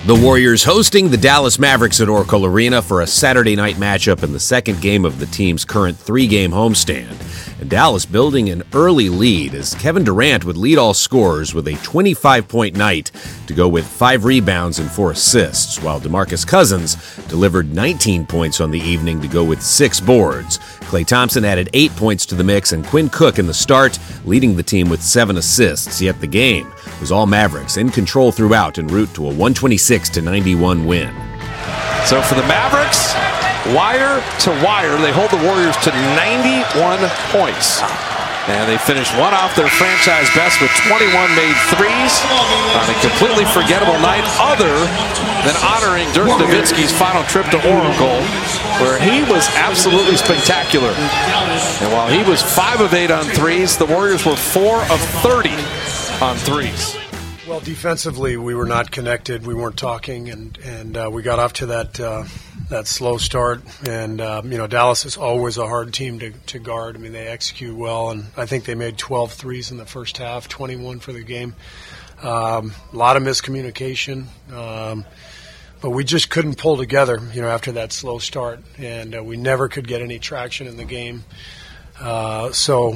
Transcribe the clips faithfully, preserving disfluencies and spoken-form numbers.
The Warriors hosting the Dallas Mavericks at Oracle Arena for a Saturday night matchup in the second game of the team's current three-game homestand. And Dallas building an early lead as Kevin Durant would lead all scorers with a twenty-five point night to go with five rebounds and four assists, while DeMarcus Cousins delivered nineteen points on the evening to go with six boards. Klay Thompson added eight points to the mix, and Quinn Cook in the start, leading the team with seven assists. Yet the game was all Mavericks, in control throughout en route to a one twenty-six to ninety-one win. So for the Mavericks, wire to wire, they hold the Warriors to ninety-one points. And they finished one off their franchise best with twenty-one made threes on a completely forgettable night, other than honoring Dirk Nowitzki's final trip to Oracle, where he was absolutely spectacular. And while he was five of eight on threes, the Warriors were four of thirty on threes. Well, defensively, we were not connected. We weren't talking, and and uh, we got off to that uh, that slow start. And um, you know, Dallas is always a hard team to, to guard. I mean, they execute well, and I think they made twelve threes in the first half, twenty-one for the game. Um, a lot of miscommunication, um, but we just couldn't pull together. You know, after that slow start, and uh, we never could get any traction in the game. Uh, so,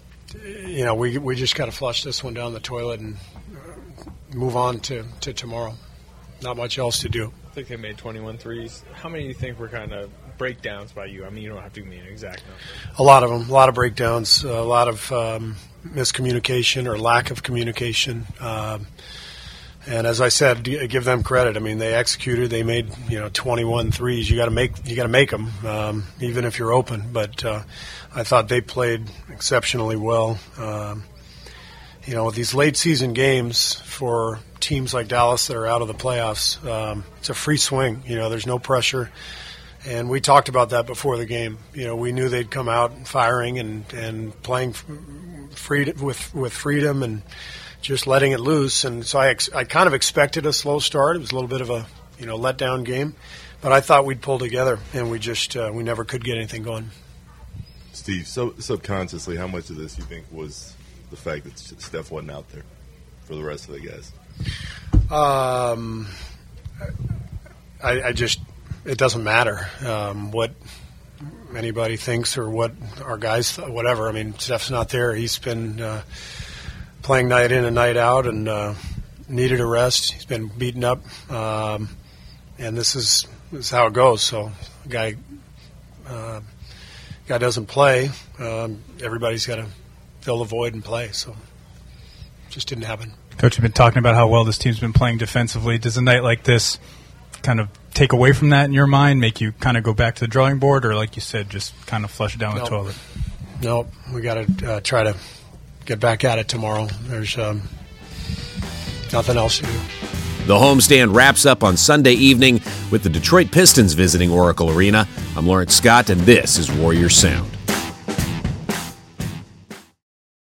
you know, we we just got to flush this one down the toilet and move on to, to tomorrow. Not much else to do. I think they made twenty-one threes. How many do you think were kind of breakdowns by you? I mean, you don't have to give me an exact number. A lot of them. A lot of breakdowns. A lot of um, miscommunication or lack of communication. Um, and as I said, give them credit. I mean, they executed. They made you know twenty-one threes. You got to make you got to make them, um, even if you're open. But uh, I thought they played exceptionally well. Um, You know, these late season games for teams like Dallas that are out of the playoffs, um, it's a free swing. You know, there's no pressure. And we talked about that before the game. You know, we knew they'd come out firing and, and playing free, with, with freedom and just letting it loose. And so I, ex- I kind of expected a slow start. It was a little bit of a, you know, letdown game. But I thought we'd pull together, and we just uh, we never could get anything going. Steve, so subconsciously, how much of this you think was the fact that Steph wasn't out there for the rest of the guys? Um, I, I just, it doesn't matter um, what anybody thinks or what our guys, th- whatever. I mean, Steph's not there. He's been uh, playing night in and night out and uh, needed a rest. He's been beaten up. Um, and this is, this is how it goes. So, guy, uh, guy doesn't play. Um, everybody's got to fill the void and play, so it just didn't happen. Coach, you've been talking about how well this team's been playing defensively. Does a night like this kind of take away from that in your mind, make you kind of go back to the drawing board, or like you said, just kind of flush it down nope. the toilet? No, we got to uh, try to get back at it tomorrow. There's um, nothing else to do. The homestand wraps up on Sunday evening with the Detroit Pistons visiting Oracle Arena. I'm Lawrence Scott, and this is Warrior Sound.